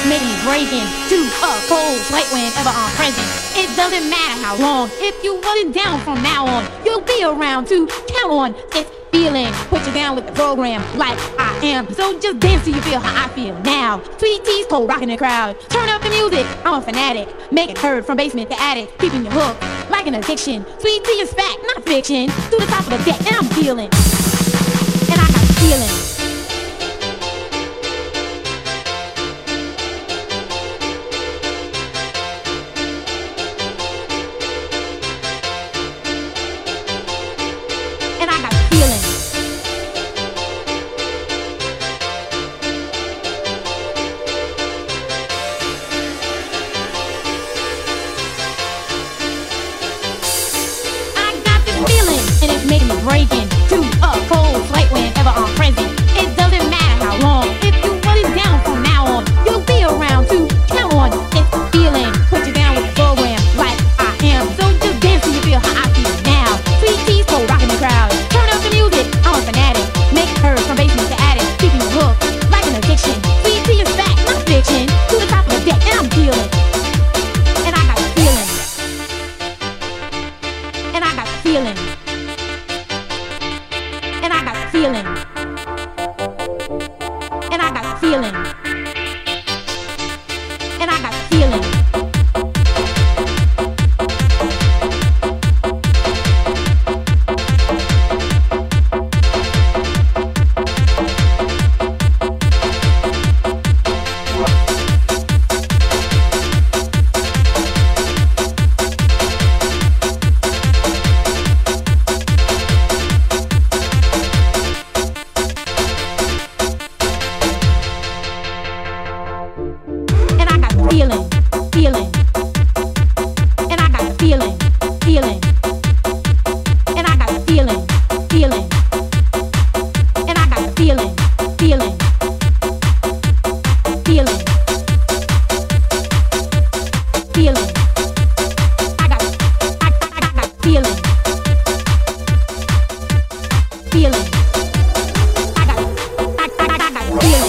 making me break into a cold sweat whenever I'm present. It doesn't matter how long, if you want it down from now on, you'll be around to count on this feeling. Put you down with the program like I am. So just dance till you feel how I feel now. Sweet T's cold rocking the crowd. Turn up the music, I'm a fanatic. Make it heard from basement to attic, keeping you hooked like an addiction. Sweet T is fact, not fiction. To the top of the deck, and I'm feeling. And I got feelings. Making me break into a cold sweat whenever I'm present. It doesn't matter how long, if you want it down from now on, you'll be around to count on this feeling. Put you down with the program like I am. So just dance till you feel how I feel now. Sweet T's cold rocking the crowd. Turn up the music, I'm a fanatic. Make it heard from basement to attic, keeping you hooked like an addiction. Sweet T is fact, not fiction. To the top of the deck, and I'm feeling. And I got feelings. And I got feelings. And I got feelings. And I got feelings. And I got feelings. Feeling, feeling, and I got feeling, feeling, and I got feeling, feeling, and I got feeling, feeling, feeling, feeling. I got feeling, feeling. I got feeling.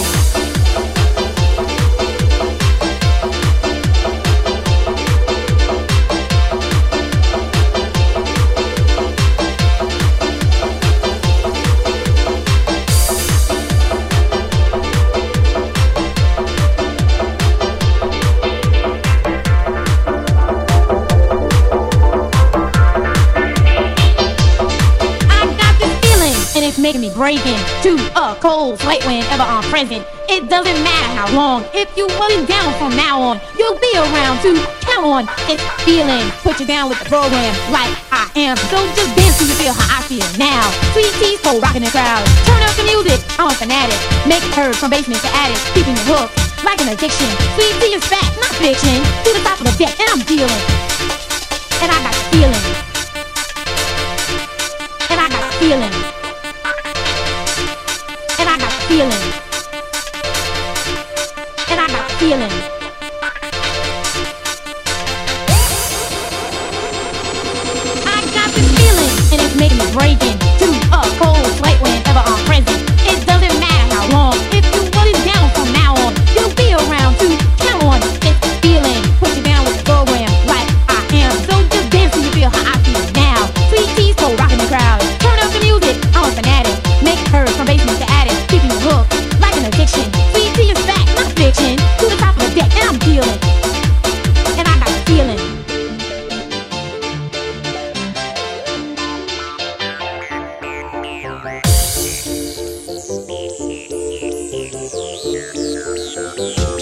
Making me break into a cold sweat whenever I'm present. It doesn't matter how long, if you want it down from now on, you'll be around to count on this feeling. Put you down with the program like I am. So just dance till you feel how I feel now. Sweet T's cold rocking the crowd. Turn up the music, I'm a fanatic. Make it heard from basement to attic, keeping you hooked like an addiction. Sweet T is fact, not fiction. To the top of the deck, and I'm feeling. And I got feelings. And I got feelings. And I got feelings. And I got feelings. I got this feeling, and it's making me break into a cold sweat whenever I'm present. It doesn't matter how long, if you want it down from now on, you'll be around to count on this feeling. Put you down with the program like I am. So just dance till you feel how I feel now. Sweet T's cold rocking the crowd. Turn up the music, I'm a fanatic. Make it heard from basement to attic, keeping you hooked like an addiction. Sweet T is fact, not fiction. To the top of the deck, and I'm feeling. And I got feeling. Yeah.